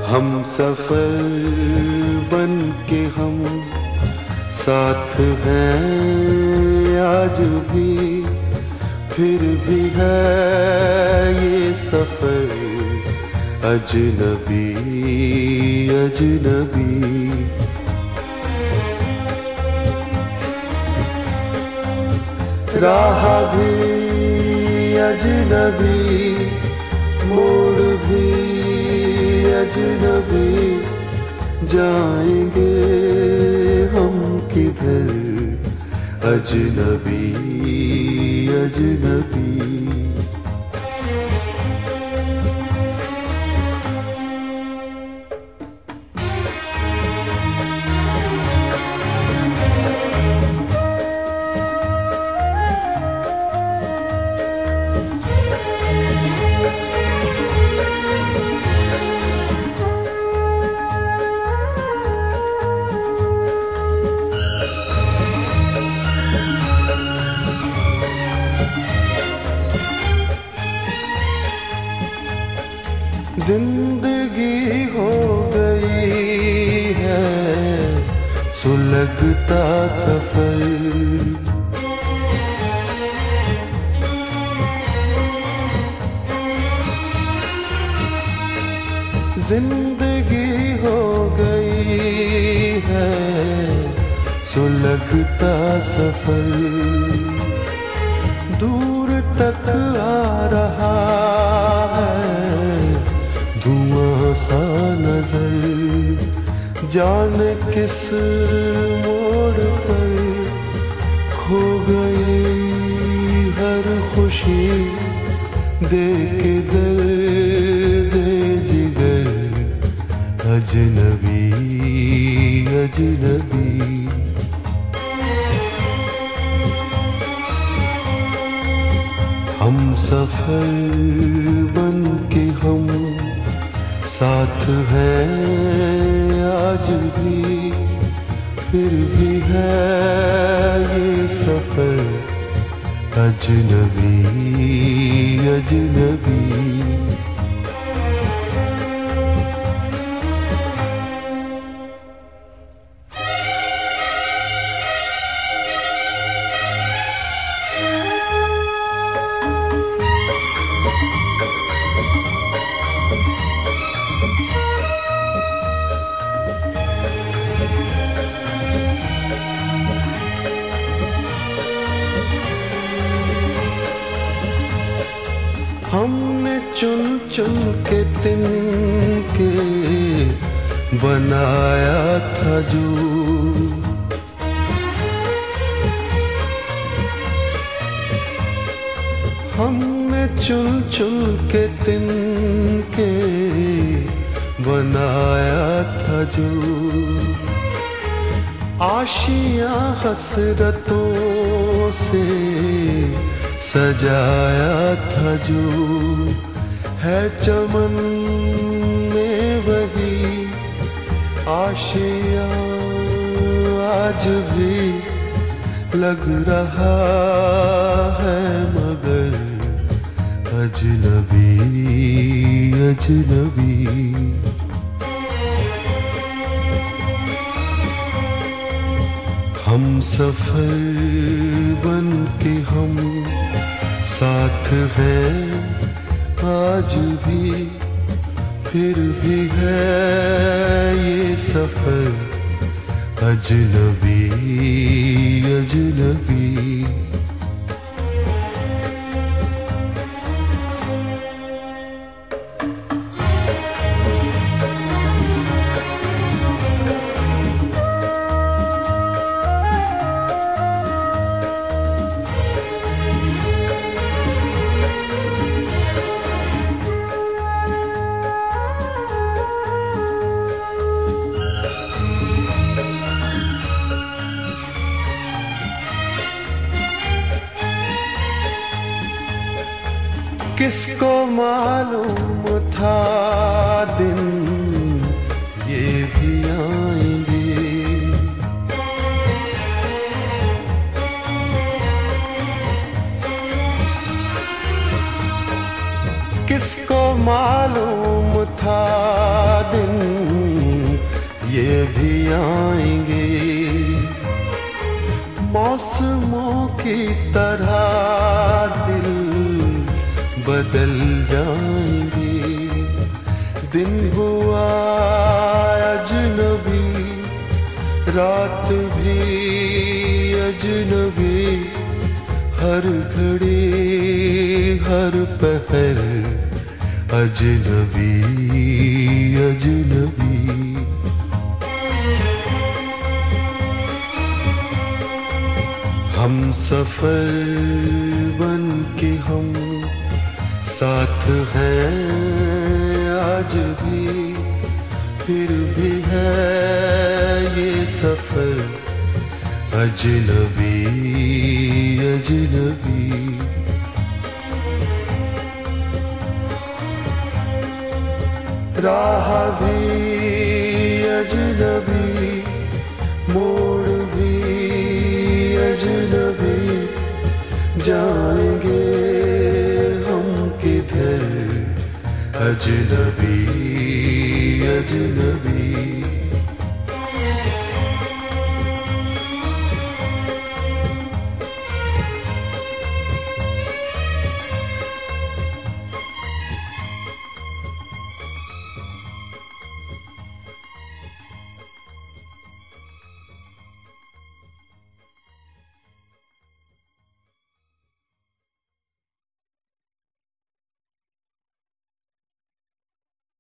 हम सफर बन के हम साथ हैं आज भी, फिर भी है ये सफर अजनबी अजनबी। राह भी अजनबी, मोड़ भी अजनबी, जाएंगे हम किधर अजनबी अजनबी। जिंदगी हो गई है सुलगता सफर, जिंदगी हो गई है सुलगता सफर। दूर तक आ रहा धुआं सा नजर, जाने किस मोड़ पर खो गई हर खुशी, दे के दर्द जिगर अजनबी अजनबी। हम सफर बन के हम साथ है आज भी, फिर भी है ये सफर अजनबी अजनबी। हमने चुन चुन के तिनके बनाया था जो, हमने चुन चुन के तिनके बनाया था जो, आशियां हसरतों से सजाया था जो, है चमन में वही आशियां आज भी, लग रहा है मगर अजनबी अजनबी। हम सफर बन के हम साथ हैं आज भी, फिर भी है ये सफर अजनबी अजनबी। किसको मालूम था दिन ये भी आएंगे, किसको मालूम था दिन ये भी आएंगे, मौसमों की तरह दिल बदल जाएंगे। दिन हुआ अजनबी, रात भी अजनबी, हर घड़ी हर पहर अजनबी अजनबी। हम सफर बन के हम साथ हैं आज भी, फिर भी है ये सफर अजनबी अजनबी। राह भी अजनबी, मोड़ भी अजनबी, जाएंगे हम किधर अजनबी अजनबी।